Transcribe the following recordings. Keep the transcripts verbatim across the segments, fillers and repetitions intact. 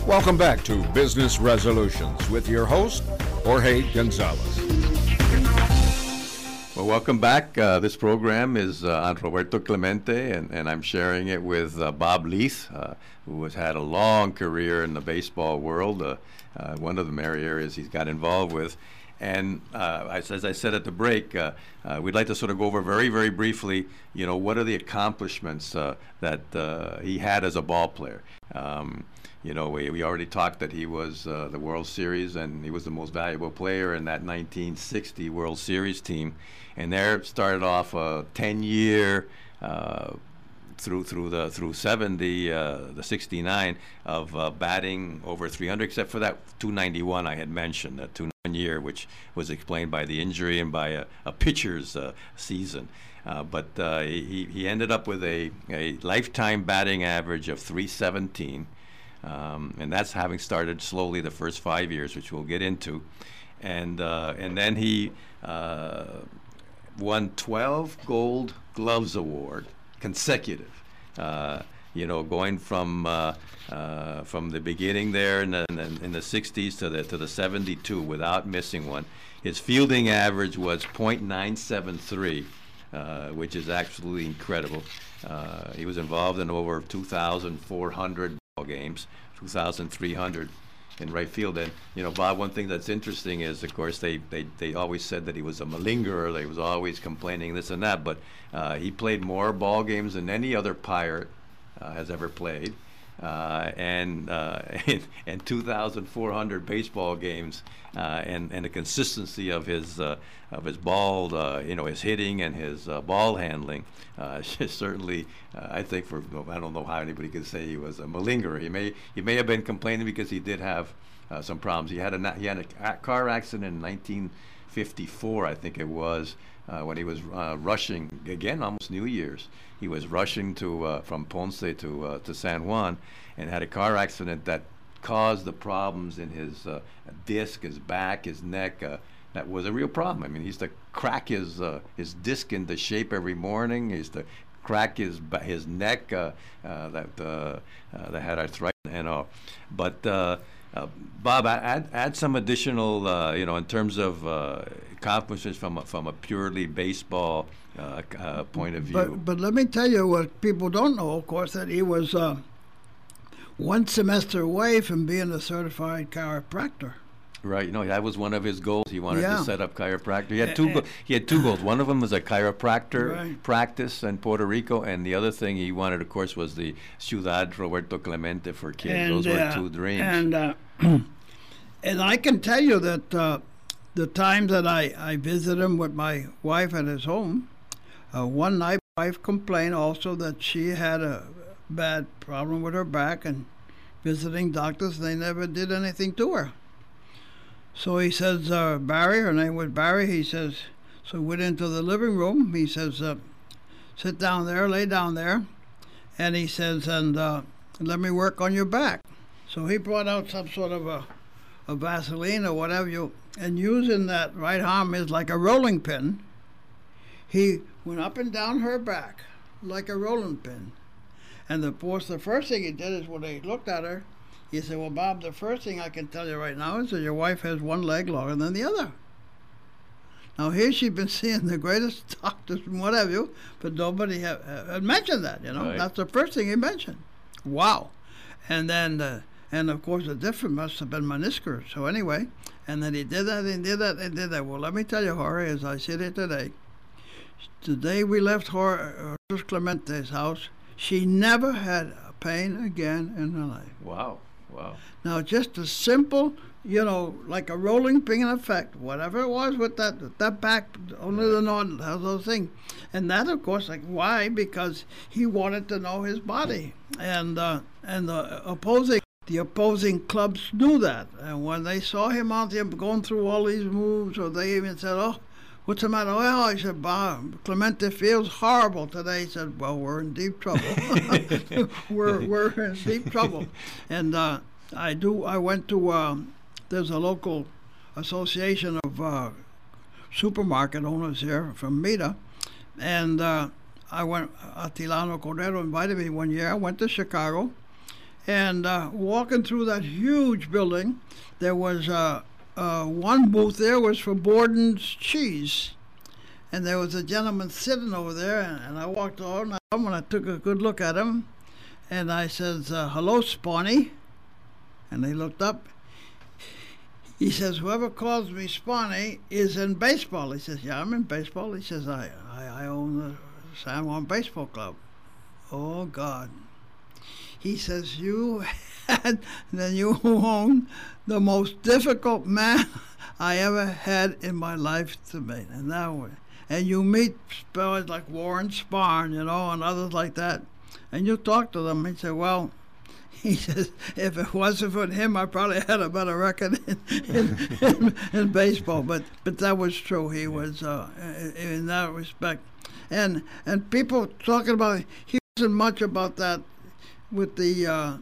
Welcome back to Business Resolutions with your host, Jorge Gonzalez. Well, welcome back. Uh, this program is uh, on Roberto Clemente, and, and I'm sharing it with uh, Bob Leith, uh, who has had a long career in the baseball world, uh, uh, one of the many areas he's got involved with. And uh, as, as I said at the break, uh, uh, we'd like to sort of go over very, very briefly, you know, what are the accomplishments uh, that uh, he had as a ball player. Um, you know, we, we already talked that he was uh, the World Series, and he was the most valuable player in that nineteen sixty World Series team. And there started off a ten-year uh, through through the through seventy, uh, the sixty-nine of uh, batting over three hundred, except for that two ninety-one I had mentioned, that two ninety-one year, which was explained by the injury and by a, a pitcher's uh, season. Uh, but uh, he he ended up with a a lifetime batting average of three seventeen, um, and that's having started slowly the first five years, which we'll get into, and uh, and then he uh, won twelve Gold Gloves Award consecutive. Uh, you know, going from uh, uh, from the beginning there in the, in the in the sixties to the to the seventy-two without missing one. His fielding average was point nine seven three, uh, which is absolutely incredible. Uh, he was involved in over two thousand four hundred ball games, two thousand three hundred in right field. And you know, Bob, one thing that's interesting is, of course, they they, they always said that he was a malingerer. They was always complaining this and that, but uh, he played more ball games than any other Pirate uh, has ever played, uh, and, uh, and and two thousand four hundred baseball games, uh, and and the consistency of his uh, of his ball, uh, you know, his hitting and his uh, ball handling. Uh, certainly, uh, I think for I don't know how anybody could say he was a malingerer. He may he may have been complaining because he did have uh, some problems. He had a he had a car accident in nineteen fifty-four, I think it was, uh, when he was uh, rushing again, almost New Year's. He was rushing to uh, from Ponce to uh, to San Juan, and had a car accident that caused the problems in his uh, disc, his back, his neck. Uh, that was a real problem. I mean, he used to crack his uh, his disc into shape every morning. He used to crack his his neck uh, uh, that uh, uh, that had arthritis and all. But uh, uh, Bob, add add some additional, uh, you know, in terms of uh, accomplishments from a, from a purely baseball uh, uh, point of view. But but let me tell you what people don't know, of course, that he was uh, one semester away from being a certified chiropractor. Right, you know, that was one of his goals. He wanted yeah. to set up chiropractor. He had two. Go- he had two goals. One of them was a chiropractor right. practice in Puerto Rico, and the other thing he wanted, of course, was the Ciudad Roberto Clemente for kids. And, Those were uh, two dreams. And uh, and I can tell you that uh, the times that I, I visited him with my wife at his home, uh, one night my wife complained also that she had a bad problem with her back, and visiting doctors, they never did anything to her. So he says, uh, Barry, her name was Barry, he says, so we went into the living room. He says, uh, sit down there, lay down there. And he says, and uh, let me work on your back. So he brought out some sort of a, a Vaseline or whatever you, and using that right arm is like a rolling pin. He went up and down her back like a rolling pin. And of course, the first thing he did is when he looked at her, he said, well, Bob, the first thing I can tell you right now is that your wife has one leg longer than the other. Now, here she's been seeing the greatest doctors and what have you, but nobody had, had mentioned that, you know. Right. That's the first thing he mentioned. Wow. And then, uh, and of course, the difference must have been meniscus. So anyway, and then he did that, and did that, and did that. Well, let me tell you, Jorge, as I sit here today, today we left Jorge Clemente's house, she never had a pain again in her life. Wow. Wow. Now, just a simple, you know, like a rolling pin effect, whatever it was with that that back, only the Lord has those things. And that, of course, like, why? Because he wanted to know his body. And uh, and the opposing the opposing clubs knew that. And when they saw him out there going through all these moves, or they even said, oh, what's the matter? Well, I said, Bob, Clemente feels horrible today. He said, well, we're in deep trouble. we're we're in deep trouble. And uh, I do. I went to. Um, there's a local association of uh, supermarket owners here from Mita, and uh, I went. Atilano Cordero invited me one year. I went to Chicago, And uh, walking through that huge building, there was uh, uh, one booth there was for Borden's cheese. And there was a gentleman sitting over there, and, and I walked over and I took a good look at him. And I says, uh, hello, Spawny. And he looked up. He says, whoever calls me Spawny is in baseball. He says, yeah, I'm in baseball. He says, I, I, I own the San Juan Baseball Club. Oh, God. He says, you had, then you own the most difficult man I ever had in my life to meet. And that way. And you meet spellers like Warren Spahn, you know, and others like that. And you talk to them. He said, well, he says, if it wasn't for him, I probably had a better record in, in, in, in baseball. But but that was true. He was uh, in that respect. And and people talking about, he wasn't much about that with the, uh,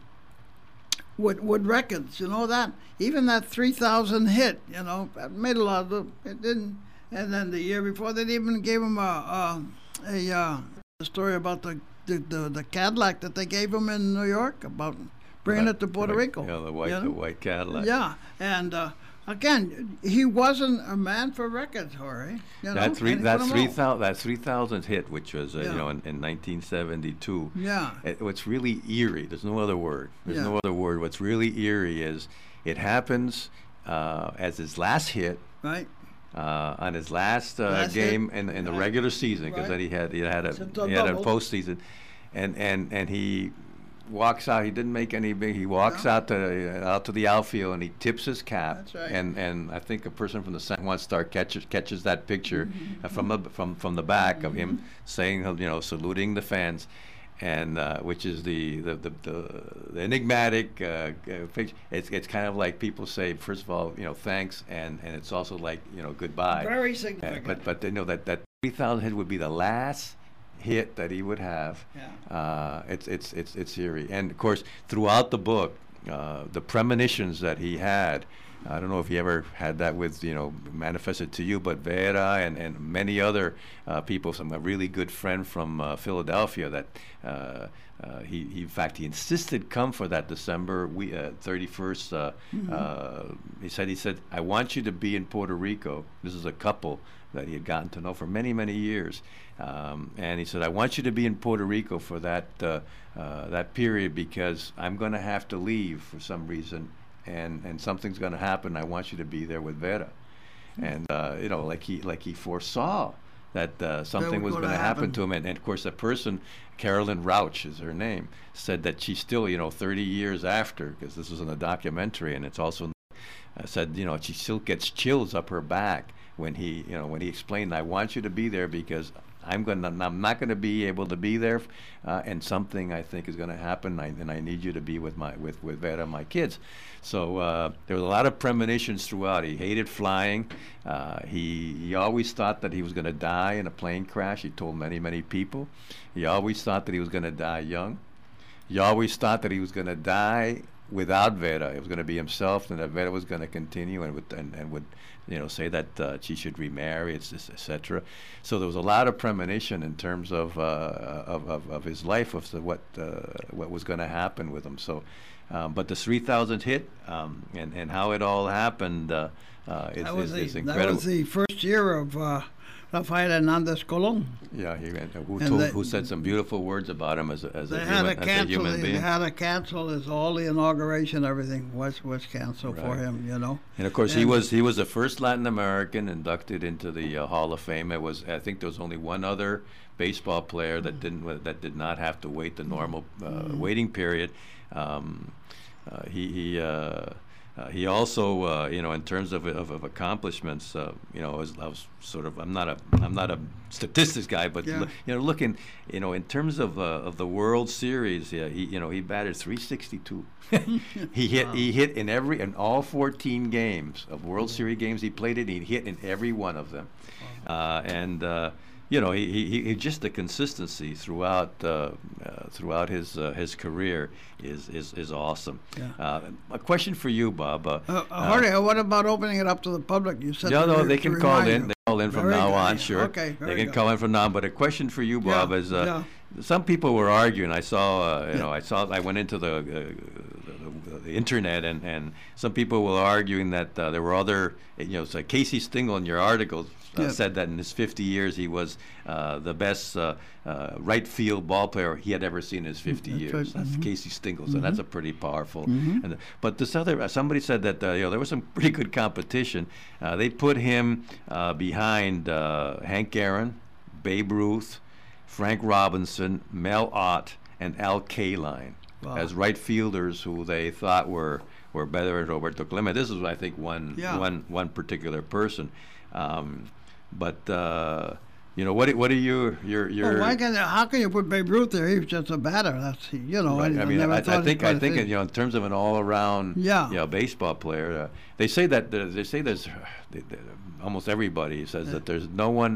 with, with records, you know that? Even that three thousand hit, you know, that made a lot of, it didn't. And then the year before, they even gave him a, a, a, uh, a story about the The, the the Cadillac that they gave him in New York about bringing right, it to Puerto right. Rico. Yeah, the white, you know? the white Cadillac. Yeah, and uh, again, he wasn't a man for records, Jorge. You know? That three, And he that put 'em three all. thousand, that three thousand hit, which was uh, Yeah. you know in, in nineteen seventy-two. Yeah. It, what's really eerie. There's no other word. There's Yeah. no other word. What's really eerie is it happens uh, as his last hit. Right. Uh, on his last, uh, Last game hit. in, in the Right. regular season, because Right. then he had he had a It's a he had a double. postseason, and and and he walks out. He didn't make any big. He walks No. out to uh, out to the outfield and he tips his cap. That's right. And and I think a person from the San Juan Star catches catches that picture Mm-hmm. uh, from the from from the back of him saying, you know, saluting the fans. And uh, which is the the the, the, the enigmatic uh, uh, picture. It's it's kind of like people say, first of all, you know, thanks, and, and it's also like, you know, goodbye. Very Uh, significant. but but you know that that three thousand hit would be the last hit that he would have. Yeah. Uh, it's it's it's it's eerie, and of course throughout the book, uh, the premonitions that he had. I don't know if he ever had that with, you know, manifested to you, but Vera and, and many other uh, people, some a really good friend from uh, Philadelphia that uh, uh, he, he, in fact, he insisted come for that December we, uh, thirty-first. Uh, Mm-hmm. uh, he said, he said, I want you to be in Puerto Rico. This is a couple that he had gotten to know for many, many years. Um, and he said, I want you to be in Puerto Rico for that, uh, uh, that period because I'm going to have to leave for some reason. And, and something's going to happen. I want you to be there with Vera, and uh, you know, like he like he foresaw that uh, something was was going to gonna happen happen. to him. And, and of course, the person, Carolyn Rauch is her name, said that she still, you know, thirty years after, because this was in a documentary, and it's also uh, said, you know, she still gets chills up her back when he, you know, when he explained, I want you to be there because I'm going to, I'm not going to be able to be there, uh, and something I think is going to happen, I, and I need you to be with my, with, with Vera, my kids. So uh, there was a lot of premonitions throughout. He hated flying. Uh, he, he always thought that he was going to die in a plane crash. He told many, many people. He always thought that he was going to die young. He always thought that he was going to die without Vera. It was going to be himself, and that Vera was going to continue and would, and, and would, you know, say that uh, she should remarry, et cetera. So there was a lot of premonition in terms of uh, of, of, of his life, of the, what uh, what was going to happen with him. So, um, but the three thousand hit um, and and how it all happened uh, uh, is, that, was is, the, is that incredible. was the first year of uh, Rafael Hernandez Colon. Yeah, he, and who, And told, they- who said some beautiful words about him as a, as They a, had human, to as a cancel. human They being. had to cancel. His all the inauguration, everything was was canceled for Right. him. You know. And of course, he And- was he was the first Latin American inducted into the uh, Hall of Fame. It was I think there was only one other baseball player that didn't that did not have to wait the normal uh, waiting period. Um, uh, he he. Uh, Uh, he also, uh, you know, in terms of of, of accomplishments, uh, you know, I was, I was sort of I'm not a I'm not a statistics guy, but Yeah. l- you know, looking, you know, in terms of uh, of the World Series, yeah, he you know he batted three sixty-two. he hit he hit in every in all fourteen games of World Series games he played in. He hit in every one of them, uh, and. Uh, You know, he, he, he just the consistency throughout uh, uh, throughout his uh, his career is is, is awesome. Yeah. Uh, a question for you, Bob. Uh, Uh, uh, Jorge, what about opening it up to the public? You said no, to no, re- they to can call remind in. you. They call in from Very now good. on, sure. Okay, very They can good. call in from now on. But a question for you, Bob, Yeah, is uh, yeah. some people were arguing. I saw, uh, you Yeah. know, I saw. I went into the, uh, the, the internet, and, and some people were arguing that uh, there were other, you know, so Casey Stengel in your article uh, Yeah. said that in his fifty years he was uh, the best uh, uh, right field ball player he had ever seen in his fifty That's years. right. That's Mhm. Casey Stengel, so that's a pretty powerful. Mhm. And, but this other, uh, somebody said that uh, you know there was some pretty good competition. Uh, they put him uh, behind uh, Hank Aaron, Babe Ruth, Frank Robinson, Mel Ott, and Al Kaline Wow. as right fielders who they thought were were better than Roberto Clemente. This is, I think, one Yeah. one one particular person. Um, but uh, you know, what do- what are you your your Well, why can, how can you put Babe Ruth there? He was just a batter. That's, you know, Right. I, mean, never I, I thought think he I could think have- you know, in terms of an all-around, Yeah. you know, baseball player, uh, they say that there, they say there's they, they, almost everybody says Yeah. that there's no one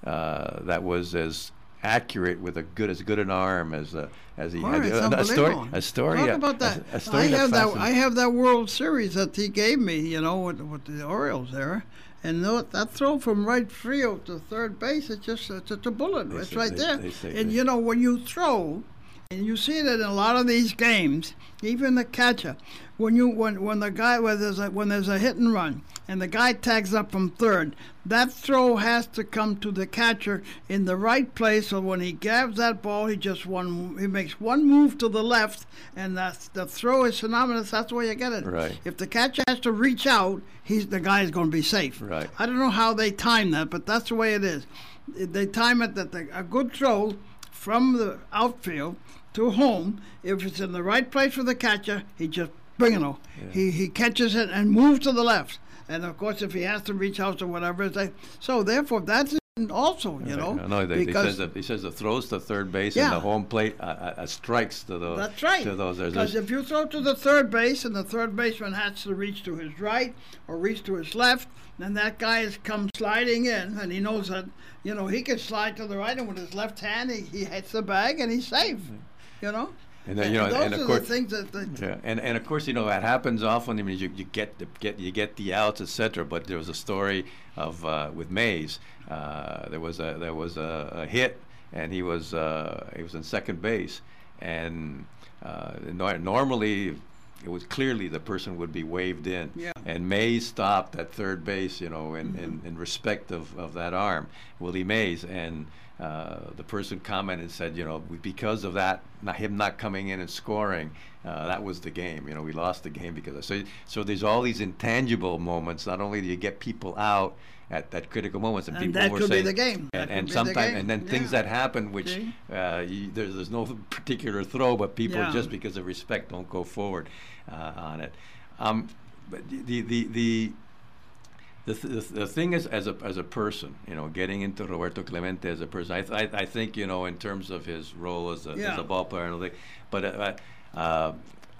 uh, that was as accurate with a good as good an arm as uh, as he Oh, had. it's a, a story, unbelievable. a story. Talk uh, about that. A, a story I have that. fascinates- I have that World Series that he gave me. You know, with, with the Orioles there, and tho- that throw from right field to third base, it's just it's just a bullet. They It's say- right they- there. they say And they- you know, when you throw, and you see that in a lot of these games, even the catcher, when you when when the guy when there's a, when there's a hit and run, and the guy tags up from third, that throw has to come to the catcher in the right place. So when he grabs that ball, he just one he makes one move to the left, and that's the throw is synonymous. That's the way you get it. Right. If the catcher has to reach out, he's the guy is going to be safe. Right. I don't know how they time that, but that's the way it is. They time it that the, a good throw from the outfield to home, if it's in the right place for the catcher, he just bring it on. Yeah. He he catches it and moves to the left. And of course, if he has to reach out or whatever, it's like, so therefore that's it also, you know. No, no, they, he because says that he says the throws to third base Yeah. and the home plate uh, uh, uh, strikes to those. that's right. To those. There's, Because there's, if you throw to the third base and the third baseman has to reach to his right or reach to his left, then that guy has come sliding in, and he knows that, you know, he can slide to the right, and with his left hand, he, he hits the bag, and he's safe, you know. and then, you know, those and are of course, the things that, that yeah, and, and of course, you know, that happens often. I mean, you, you get the get you get the outs, et cetera. But there was a story of uh, with Mays. Uh, there was a there was a, a hit, and he was uh, he was in second base, and uh, nor- normally it was clearly the person would be waved in. Yeah. And Mays stopped at third base, you know, in, Mm-hmm. in, in respect of, of that arm, Willie Mays, and uh, the person commented and said, you know, we- because of that, not him not coming in and scoring, uh, that was the game. You know, we lost the game because of so. So there's all these intangible moments. Not only do you get people out at that critical moments, and, And people that were could be saying, the game. That and, could and be the sometimes, game. and then things Yeah. that happen, which See? uh, you, there's there's no particular throw, but people Yeah. just because of respect don't go forward uh, on it. Um, but the the the the, th- the, th- the thing is, as a as a person, you know, getting into Roberto Clemente as a person, I, th- I I think, you know, in terms of his role as a Yeah. as a ball player and all that, but uh, uh,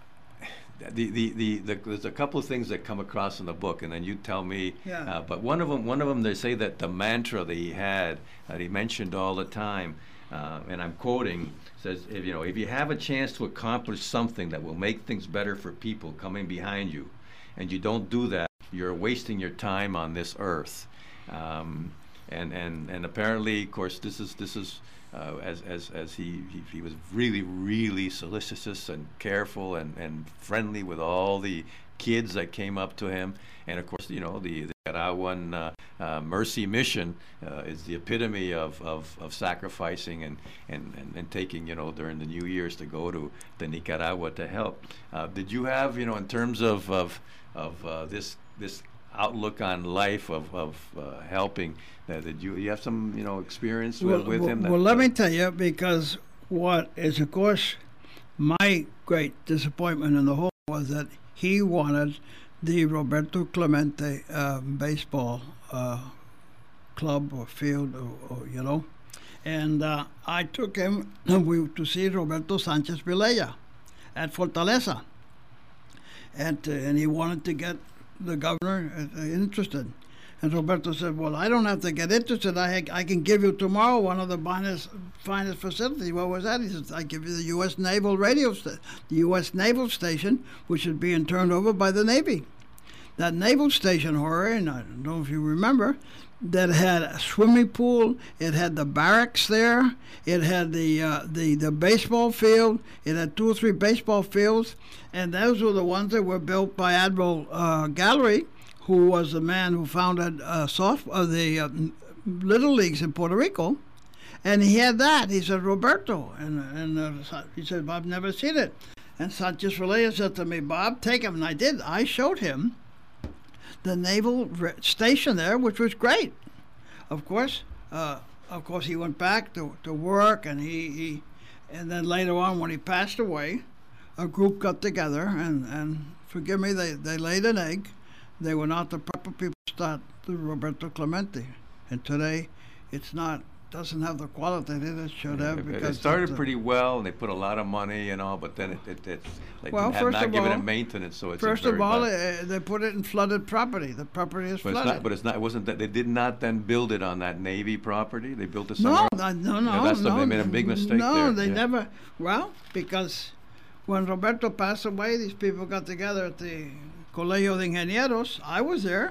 the, the, the, the there's a couple of things that come across in the book, and then you tell me. Yeah. Uh, but one of them, one of them, they say that the mantra that he had, that he mentioned all the time, uh, and I'm quoting, says, if you know, if you have a chance to accomplish something that will make things better for people coming behind you, and you don't do that, you're wasting your time on this earth. Um, and, and, and apparently, of course, this is this is uh, as as as he, he he was really really solicitous and careful and, and friendly with all the kids that came up to him, and of course, you know, the, the Nicaraguan uh, uh, Mercy Mission uh, is the epitome of, of, of sacrificing and, and, and, and taking, you know, during the New Year's to go to, to Nicaragua to help. Uh, did you have, you know, in terms of of, of uh, this this outlook on life of, of uh, helping, uh, did you you have some, you know, experience with, with well, him? That, well, let uh, me tell you, because what is, of course, my great disappointment in the whole was that he wanted the Roberto Clemente uh, baseball uh, club or field, or, or you know, and uh, I took him we, to see Roberto Sanchez Vilella at Fortaleza, and uh, and he wanted to get the governor uh, interested. And Roberto said, well, I don't have to get interested. I I can give you tomorrow one of the finest, finest facilities. What was that? He said, I give you the U S Naval radio, sta- the U S Naval Station, which is being turned over by the Navy. That naval station, Jorge, and I don't know if you remember, that had a swimming pool. It had the barracks there. It had the uh, the the baseball field. It had two or three baseball fields, and those were the ones that were built by Admiral uh, Gallery, who was the man who founded uh, soft uh, the uh, Little Leagues in Puerto Rico. And he had that. He said, Roberto. And, and uh, he said, I've never seen it. And Sanchez Relaya said to me, Bob, take him. And I did. I showed him the naval re- station there, which was great. Of course, uh, of course, he went back to, to work, and he, he, and then later on, when he passed away, a group got together, and, and forgive me, they, they laid an egg. They were not the proper people to start the Roberto Clemente. And today, it's not. Doesn't have the quality that it should have. It, because it started the, pretty well, and they put a lot of money and all, but then it, it, it's like well, have first not of given all, it maintenance, so it's first very of all, bad. uh, they put it in flooded property. The property is But flooded. it's not. But it's not. It wasn't that they did not then build it on that Navy property. They built it no, somewhere. no, no, no, Yeah, that's the, no. they made a big mistake no, there. they yeah. never. Well, because when Roberto passed away, these people got together at the Colegio de Ingenieros. I was there.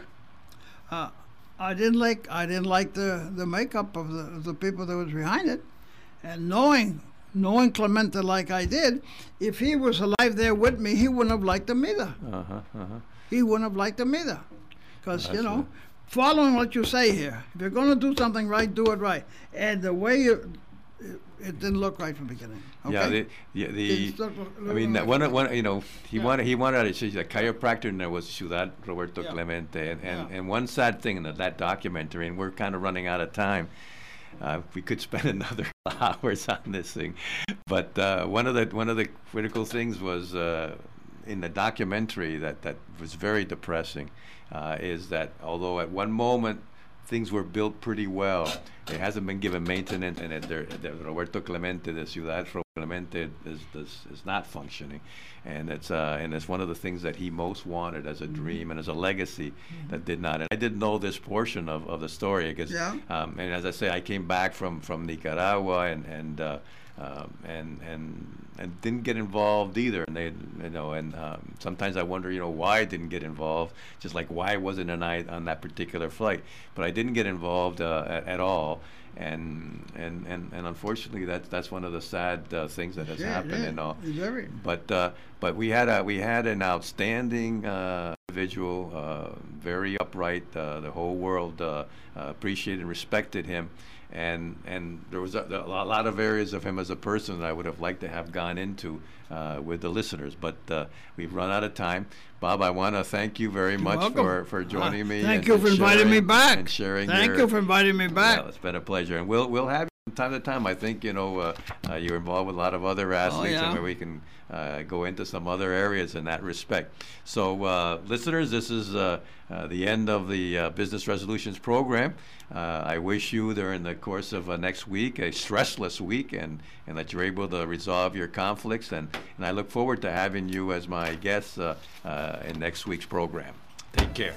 Uh, I didn't like. I didn't like the, the makeup of the of the people that was behind it, and knowing knowing Clemente like I did, if he was alive there with me, he wouldn't have liked him either. Uh-huh, uh-huh. He wouldn't have liked him either, because you know, right. following what you say here, if you're going to do something right, do it right. And the way you, it, it didn't look right from the beginning. Okay? Yeah, the, yeah, the It's not- I mean, that one, one, you know, he Yeah. wanted, he wanted, she's a chiropractor, and there was Ciudad Roberto Yeah. Clemente, and, and, Yeah. and one sad thing in that, that documentary, and we're kind of running out of time. Uh, we could spend another hours on this thing, but uh, one of the one of the critical things was uh, in the documentary that that was very depressing, uh, is that although at one moment things were built pretty well, it hasn't been given maintenance, and it, there, the Roberto Clemente, the Ciudad Clemente, is, is is not functioning, and it's uh, and it's one of the things that he most wanted as a dream and as a legacy that did not. And I didn't know this portion of, of the story because, Yeah. um, and as I say, I came back from from Nicaragua and and. Uh, Um, and and and didn't get involved either, and they, you know, and um, sometimes I wonder, you know, why I didn't get involved. Just like why wasn't I on that particular flight? But I didn't get involved uh, at, at all, and and and and unfortunately, that's that's one of the sad uh, things that has Yeah, happened yeah, and all. it's very- But uh, but we had a we had an outstanding uh, individual, uh, very upright. Uh, the whole world uh, uh, appreciated and respected him. And and there was a, a lot of areas of him as a person that I would have liked to have gone into uh, with the listeners, but uh, we've run out of time. Bob, I want to thank you very much welcome. for, for joining Uh, me. Thank and, you and for inviting me sharing- back. And sharing Thank your, you for inviting me back. Well, it's been a pleasure, and we'll we'll have you from time to time. I think you know uh, uh, you're involved with a lot of other athletes, yeah. and where we can uh, go into some other areas in that respect. So, uh, listeners, this is uh, uh, the end of the uh, Business Resolutions program. Uh, I wish you, during the course of uh, next week, a stressless week, and, and that you're able to resolve your conflicts. And, and I look forward to having you as my guest uh, uh, in next week's program. Take care.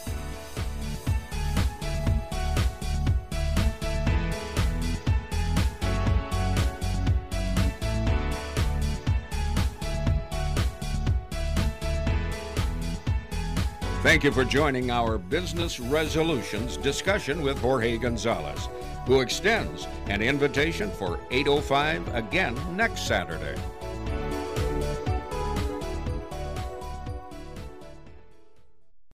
Thank you for joining our Business Resolutions discussion with Jorge Gonzalez, who extends an invitation for eight oh five again next Saturday.